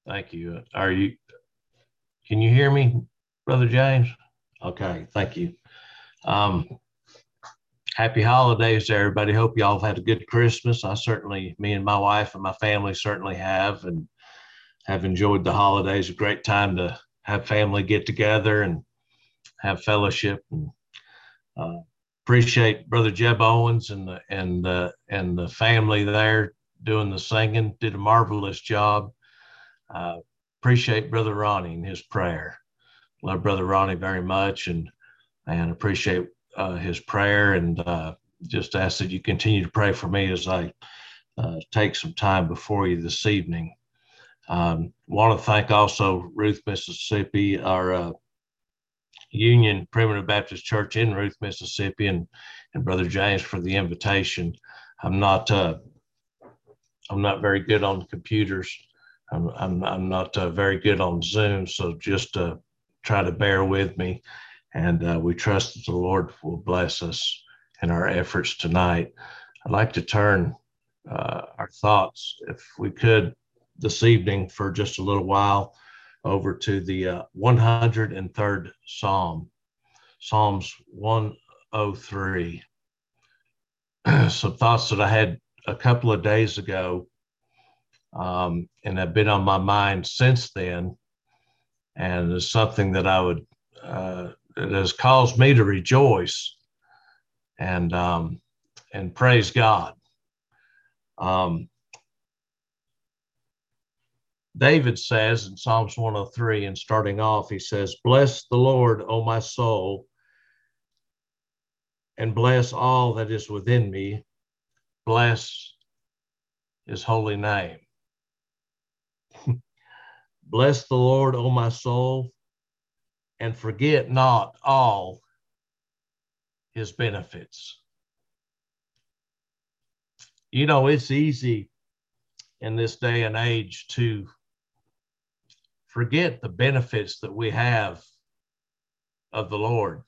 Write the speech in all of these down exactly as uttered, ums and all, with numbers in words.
Thank you. Are you, can you hear me, Brother James? Okay, thank you. Um, happy holidays to everybody. Hope y'all have had a good Christmas. I certainly, me and my wife and my family certainly have, and have enjoyed the holidays. A great time to have family get together and have fellowship. And uh, appreciate Brother Jeb Owens and the, and the, and the family there doing the singing. Did a marvelous job. Uh, appreciate Brother Ronnie and his prayer. Love Brother Ronnie very much, and and appreciate uh, his prayer, and uh, just ask that you continue to pray for me as I uh, take some time before you this evening. Um, want to thank also Ruth, Mississippi, our uh, Union Primitive Baptist Church in Ruth, Mississippi, and and Brother James for the invitation. I'm not uh, I'm not very good on computers. I'm I'm, I'm not uh, very good on Zoom, so just uh, try to bear with me. And uh, we trust that the Lord will bless us in our efforts tonight. I'd like to turn uh, our thoughts, if we could, this evening for just a little while over to the uh, one hundred third Psalm, Psalms one oh three. Some thoughts that I had a couple of days ago um, and have been on my mind since then. And it's something that I would, uh, it has caused me to rejoice and, um, and praise God. Um, David says in Psalms one oh three, and starting off, he says, "Bless the Lord, O my soul, and bless all that is within me. Bless his holy name." Bless the Lord, O my soul, and forget not all his benefits. You know, it's easy in this day and age to forget the benefits that we have of the Lord.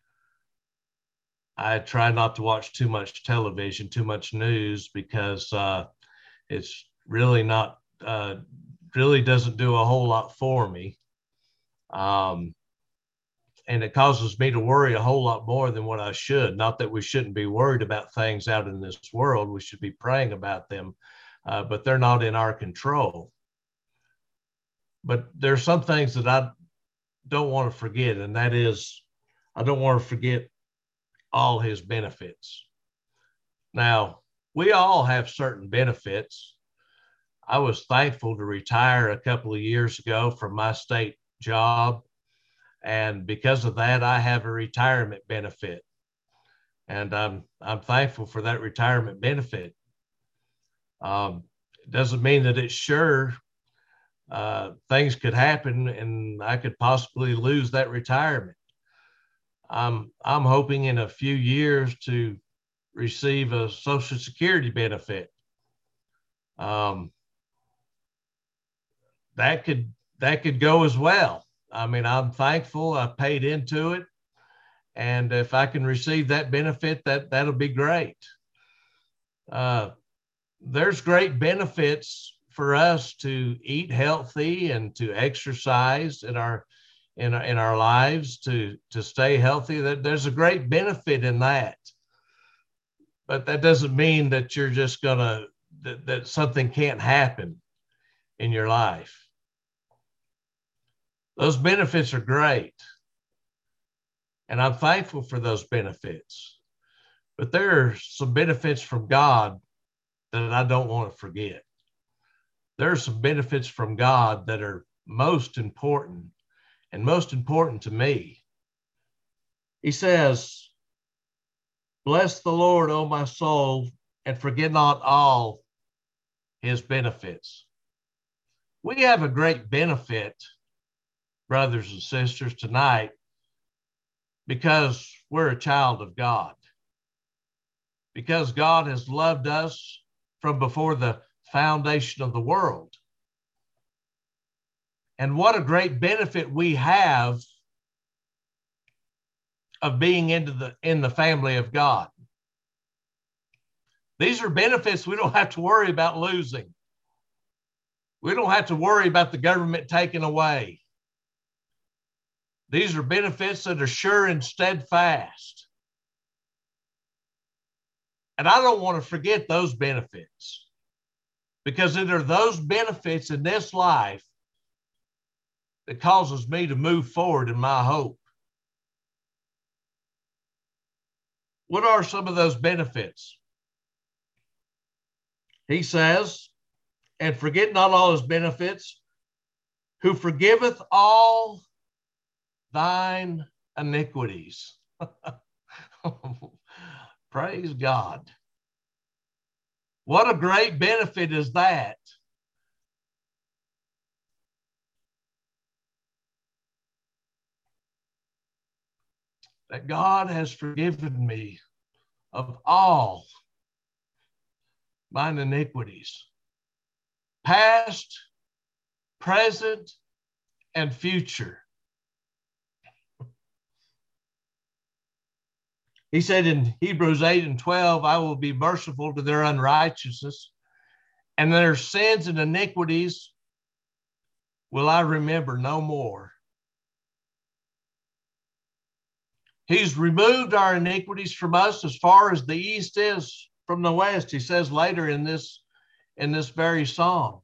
I try not to watch too much television, too much news, because uh, it's really not, uh, really doesn't do a whole lot for me. Um, and it causes me to worry a whole lot more than what I should. Not that we shouldn't be worried about things out in this world. We should be praying about them, uh, but they're not in our control. But there's some things that I don't want to forget, and that is, I don't want to forget all his benefits. Now, we all have certain benefits. I was thankful to retire a couple of years ago from my state job. And because of that, I have a retirement benefit. And I'm, I'm thankful for that retirement benefit. Um, it doesn't mean that it's sure. Uh, things could happen and I could possibly lose that retirement. I'm, I'm hoping in a few years to receive a Social Security benefit. Um, that could that could go as well. I mean, I'm thankful I paid into it, and if I can receive that benefit, that that'll be great. Uh, there's great benefits for us to eat healthy and to exercise in our in our, in our lives to to stay healthy. That there's a great benefit in that, but that doesn't mean that you're just gonna that, that something can't happen in your life. Those benefits are great, and I'm thankful for those benefits. But there are some benefits from God that I don't want to forget. There are some benefits from God that are most important and most important to me. He says, "Bless the Lord, O my soul, and forget not all his benefits." We have a great benefit, brothers and sisters, tonight because we're a child of God. Because God has loved us from before the foundation of the world. And what a great benefit we have of being into the in the family of God. These are benefits we don't have to worry about losing. We don't have to worry about the government taking away. These are benefits that are sure and steadfast. And I don't want to forget those benefits, because it are those benefits in this life that causes me to move forward in my hope. What are some of those benefits? He says, and forget not all his benefits, who forgiveth all thine iniquities. Praise God. What a great benefit is that. That God has forgiven me of all mine iniquities, past, present, and future. He said in Hebrews eight and twelve, I will be merciful to their unrighteousness, and their sins and iniquities will I remember no more. He's removed our iniquities from us as far as the east is from the west, he says later in this, in this very psalm.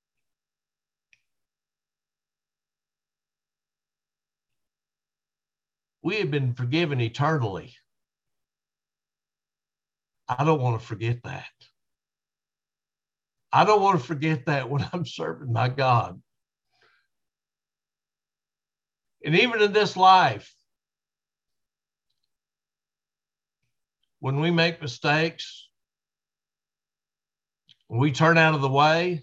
We have been forgiven eternally. I don't want to forget that. I don't want to forget that when I'm serving my God. And even in this life, when we make mistakes, when we turn out of the way,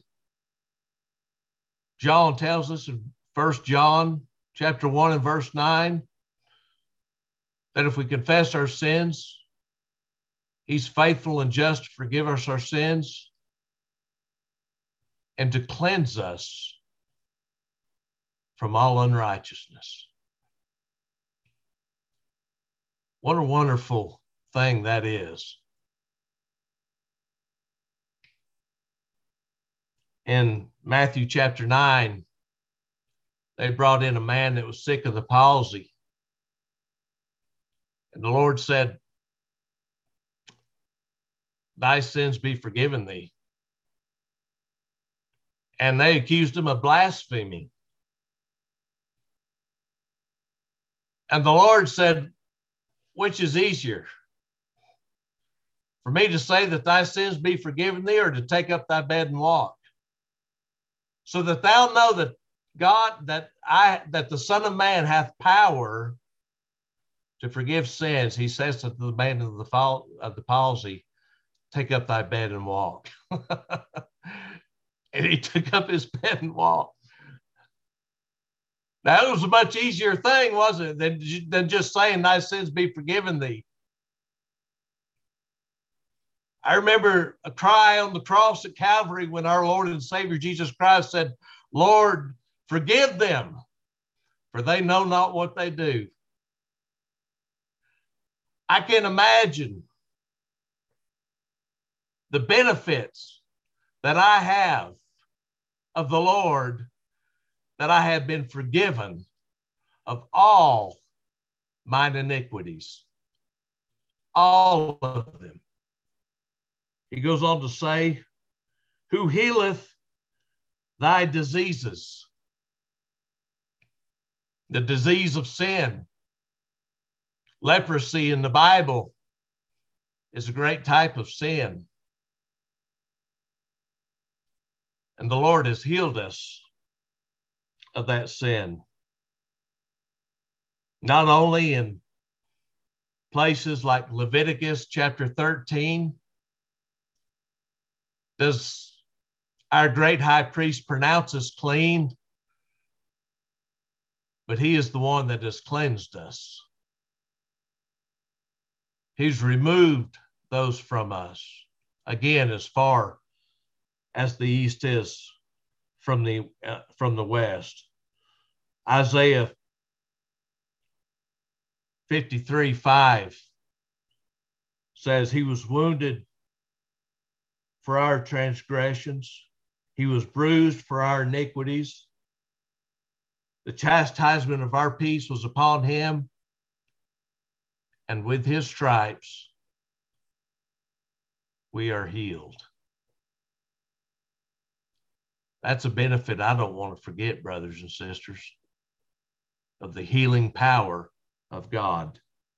John tells us in First John chapter one and verse nine, that if we confess our sins, he's faithful and just to forgive us our sins and to cleanse us from all unrighteousness. What a wonderful thing that is. In Matthew chapter nine, they brought in a man that was sick of the palsy. And the Lord said, thy sins be forgiven thee. And they accused him of blaspheming. And the Lord said, which is easier, for me to say that thy sins be forgiven thee, or to take up thy bed and walk? So that thou know that God, that I, that the Son of Man hath power to forgive sins. He says to the man of the, fall, of the palsy, take up thy bed and walk. And he took up his bed and walked. That was a much easier thing, wasn't it, than, than just saying thy sins be forgiven thee. I remember a cry on the cross at Calvary when our Lord and Savior Jesus Christ said, Lord, forgive them, for they know not what they do. I can imagine the benefits that I have of the Lord, that I have been forgiven of all mine iniquities, all of them. He goes on to say, who healeth thy diseases, the disease of sin. Leprosy in the Bible is a great type of sin. And the Lord has healed us of that sin. Not only in places like Leviticus chapter thirteen, does our great high priest pronounce us clean, but he is the one that has cleansed us. He's removed those from us. Again, as far as the east is from the uh, from the west. Isaiah fifty-three five says he was wounded for our transgressions, He was bruised for our iniquities. The chastisement of our peace was upon him, and with his stripes we are healed. That's a benefit I don't want to forget, brothers and sisters, of the healing power of God.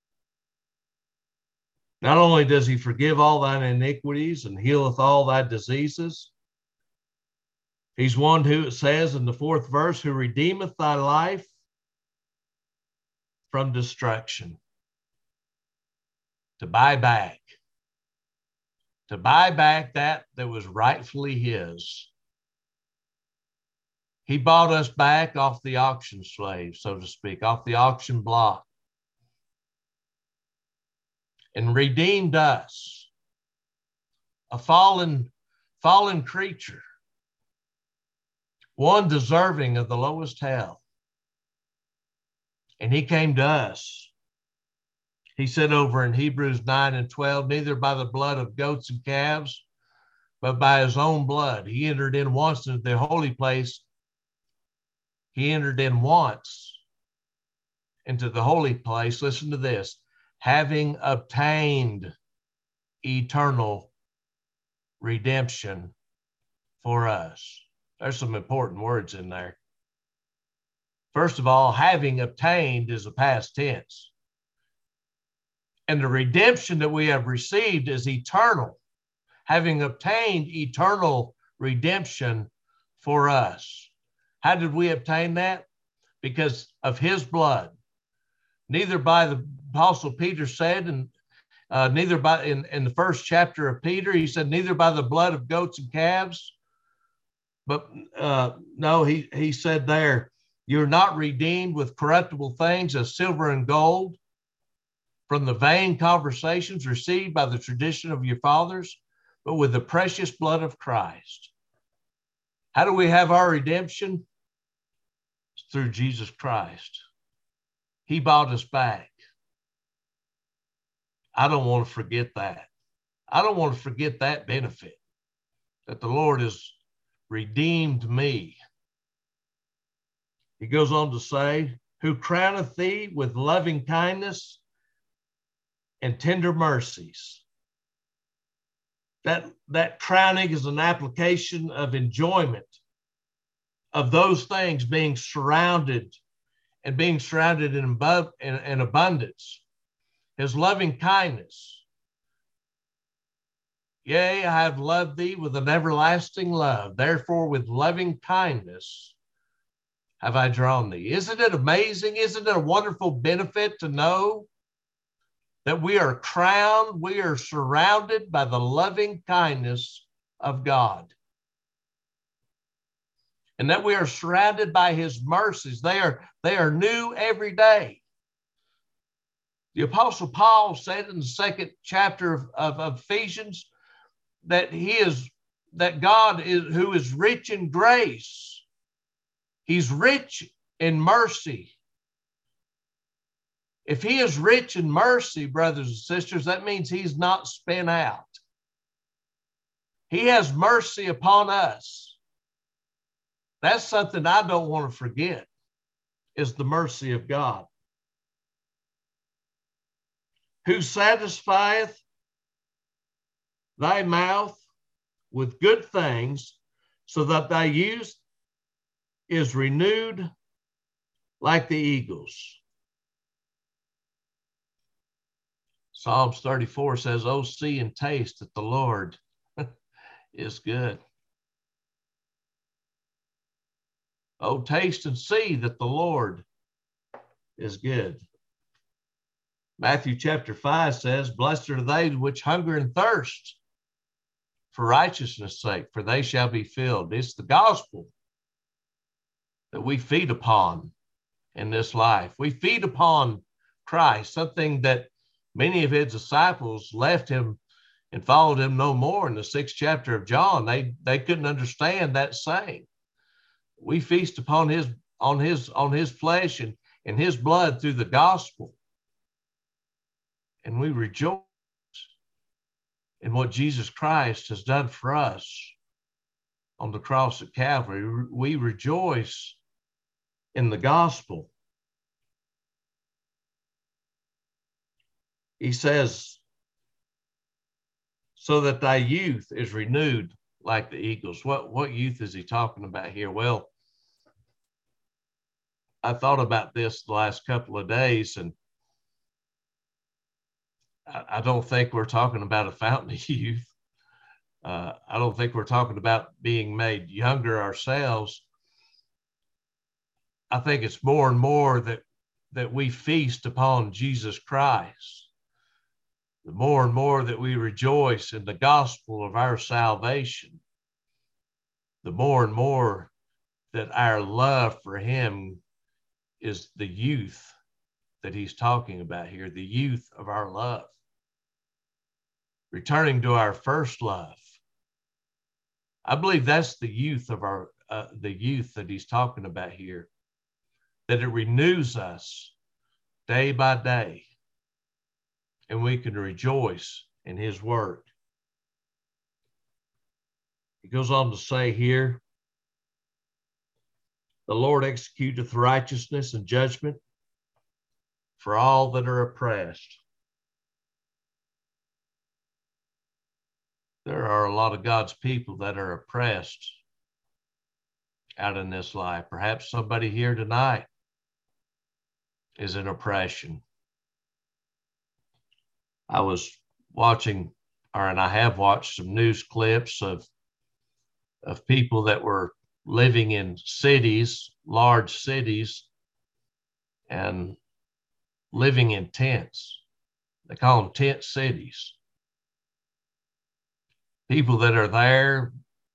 Not only does he forgive all thine iniquities and healeth all thy diseases, he's one who, it says in the fourth verse, who redeemeth thy life from destruction. To buy back. To buy back that that was rightfully his. He bought us back off the auction slave, so to speak, off the auction block, and redeemed us, a fallen, fallen creature, one deserving of the lowest hell. And he came to us. He said over in Hebrews nine and twelve, neither by the blood of goats and calves, but by his own blood. He entered in once into the holy place. He entered in once into the holy place. Listen to this. Having obtained eternal redemption for us. There's some important words in there. First of all, having obtained is a past tense. And the redemption that we have received is eternal. Having obtained eternal redemption for us. How did we obtain that? Because of his blood. Neither by the Apostle Peter said, and uh, neither by in, in the first chapter of Peter, he said, neither by the blood of goats and calves, but uh, no, he, he said there, you're not redeemed with corruptible things as silver and gold from the vain conversations received by the tradition of your fathers, but with the precious blood of Christ. How do we have our redemption? It's through Jesus Christ. He bought us back. I don't want to forget that. I don't want to forget that benefit, that the Lord has redeemed me. He goes on to say, who crowneth thee with loving kindness and tender mercies. That, that crowning is an application of enjoyment of those things being surrounded and being surrounded in, above, in, in abundance. His loving kindness. Yea, I have loved thee with an everlasting love. Therefore, with loving kindness have I drawn thee. Isn't it amazing? Isn't it a wonderful benefit to know that we are crowned, we are surrounded by the loving kindness of God? And that we are surrounded by his mercies. They are, they are new every day. The Apostle Paul said in the second chapter of, of, of Ephesians that he is, that God is who is rich in grace. He's rich in mercy. If he is rich in mercy, brothers and sisters, that means he's not spent out. He has mercy upon us. That's something I don't want to forget, is the mercy of God. Who satisfieth thy mouth with good things, so that thy youth is renewed like the eagles. Psalms thirty-four says, oh, see and taste that the Lord is good. Oh, taste and see that the Lord is good. Matthew chapter five says, blessed are they which hunger and thirst for righteousness' sake, for they shall be filled. It's the gospel that we feed upon in this life. We feed upon Christ, something that many of his disciples left him and followed him no more. In the sixth chapter of John, they, they couldn't understand that saying. We feast upon his, on his, on his flesh and, and his blood through the gospel. And we rejoice in what Jesus Christ has done for us. on the cross at Calvary. We rejoice in the gospel. He says, so that thy youth is renewed like the eagles. What, what youth is he talking about here? Well, I thought about this the last couple of days, and I, I don't think we're talking about a fountain of youth. Uh, I don't think we're talking about being made younger ourselves. I think it's more and more that, that we feast upon Jesus Christ. The more and more that we rejoice in the gospel of our salvation, the more and more that our love for him is the youth that he's talking about here, the youth of our love. Returning to our first love. I believe that's the youth of our, uh, the youth that he's talking about here, that it renews us day by day, and we can rejoice in his work. He goes on to say here, the Lord executeth righteousness and judgment for all that are oppressed. There are a lot of God's people that are oppressed out in this life. Perhaps somebody here tonight is in oppression. I was watching, or and I have watched some news clips of, of people that were living in cities, large cities, and living in tents. They call them tent cities. People that are there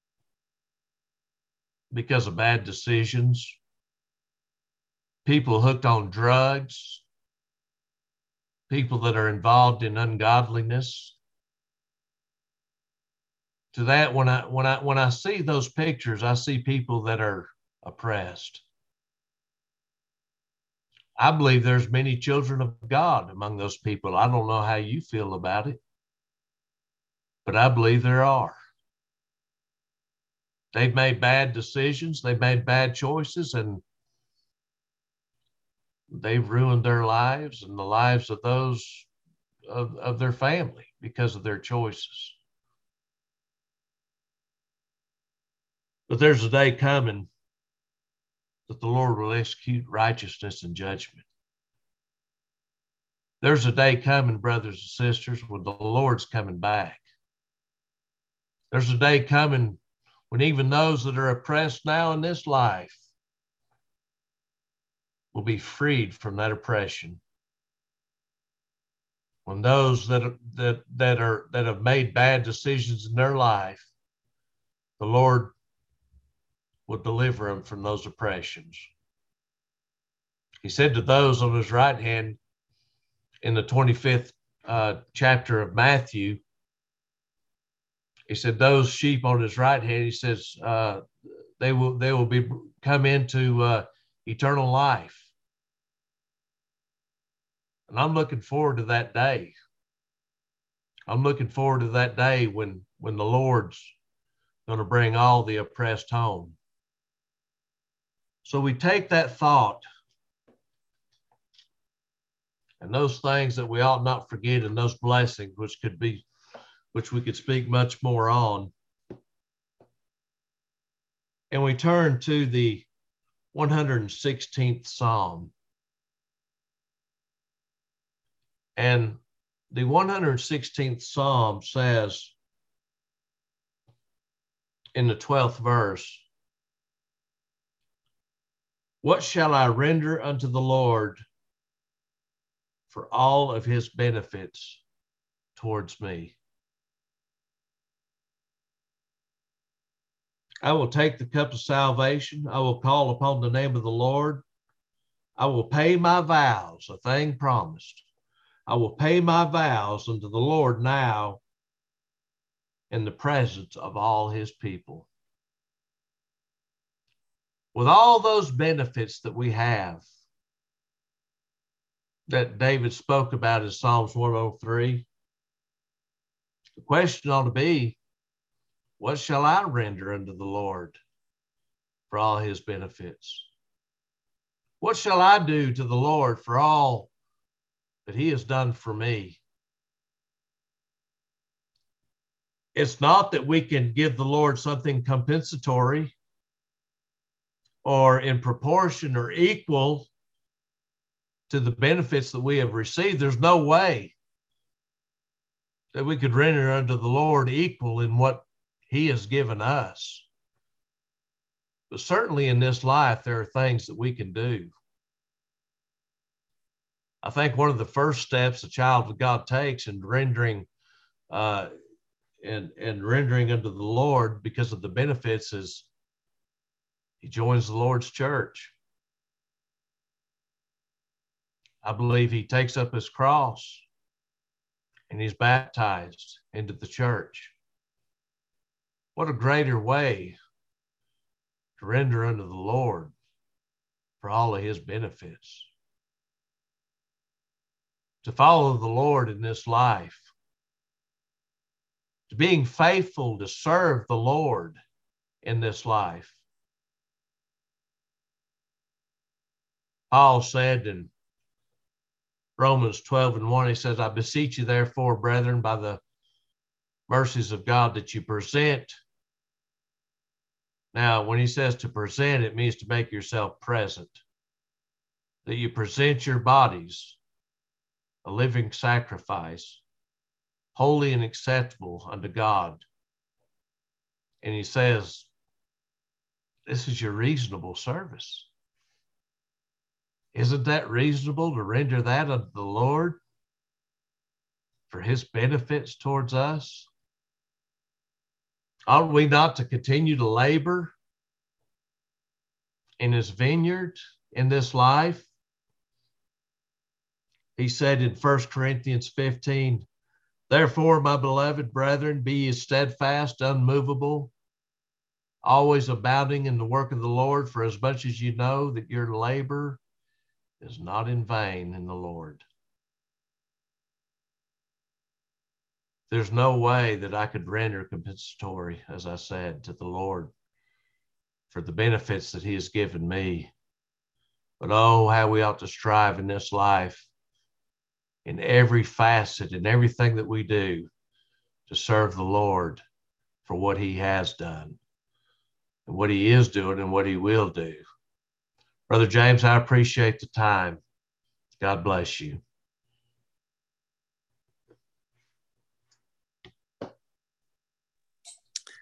because of bad decisions, people hooked on drugs, people that are involved in ungodliness. To that, when I when I when I see those pictures, I see people that are oppressed. I believe there's many children of God among those people. I don't know how you feel about it, but I believe there are. They've made bad decisions, they've made bad choices, and they've ruined their lives and the lives of those of, of their family because of their choices. But there's a day coming that the Lord will execute righteousness and judgment. There's a day coming, brothers and sisters, when the Lord's coming back. There's a day coming when even those that are oppressed now in this life will be freed from that oppression. When those that, that, that, are, that have made bad decisions in their life, the Lord will deliver them from those oppressions. He said to those on his right hand in the twenty-fifth uh, chapter of Matthew, he said, those sheep on his right hand, he says, uh, they will they will be come into uh, eternal life. And I'm looking forward to that day. I'm looking forward to that day when, when the Lord's going to bring all the oppressed home. So we take that thought and those things that we ought not forget, and those blessings which could be, which we could speak much more on. And we turn to the one hundred sixteenth Psalm. And the one hundred sixteenth Psalm says in the twelfth verse, what shall I render unto the Lord for all of his benefits towards me? I will take the cup of salvation. I will call upon the name of the Lord. I will pay my vows, a thing promised. I will pay my vows unto the Lord now in the presence of all his people. With all those benefits that we have, that David spoke about in Psalms one oh three, the question ought to be, What shall I render unto the Lord for all his benefits? What shall I do to the Lord for all that he has done for me? It's not that we can give the Lord something compensatory or in proportion or equal to the benefits that we have received. There's no way that we could render unto the Lord equal in what he has given us. But certainly in this life, there are things that we can do. I think one of the first steps a child of God takes in rendering uh, and, and rendering unto the Lord because of the benefits is he joins the Lord's church. I believe he takes up his cross and he's baptized into the church. What a greater way to render unto the Lord for all of his benefits. To follow the Lord in this life, to being faithful to serve the Lord in this life. Paul said in Romans twelve and one, he says, I beseech you therefore, brethren, by the mercies of God, that you present. Now, when he says to present, it means to make yourself present. That you present your bodies a living sacrifice, holy and acceptable unto God. And he says, this is your reasonable service. Isn't that reasonable to render that unto the Lord for his benefits towards us? Ought we not to continue to labor in his vineyard in this life? He said in First Corinthians fifteen, therefore, my beloved brethren, be ye steadfast, unmovable, always abounding in the work of the Lord, for as much as you know that your labor is not in vain in the Lord. There's no way that I could render compensatory, as I said, to the Lord for the benefits that he has given me. But oh, how we ought to strive in this life, in every facet, in everything that we do, to serve the Lord for what he has done, and what he is doing, and what he will do. Brother James, I appreciate the time. God bless you.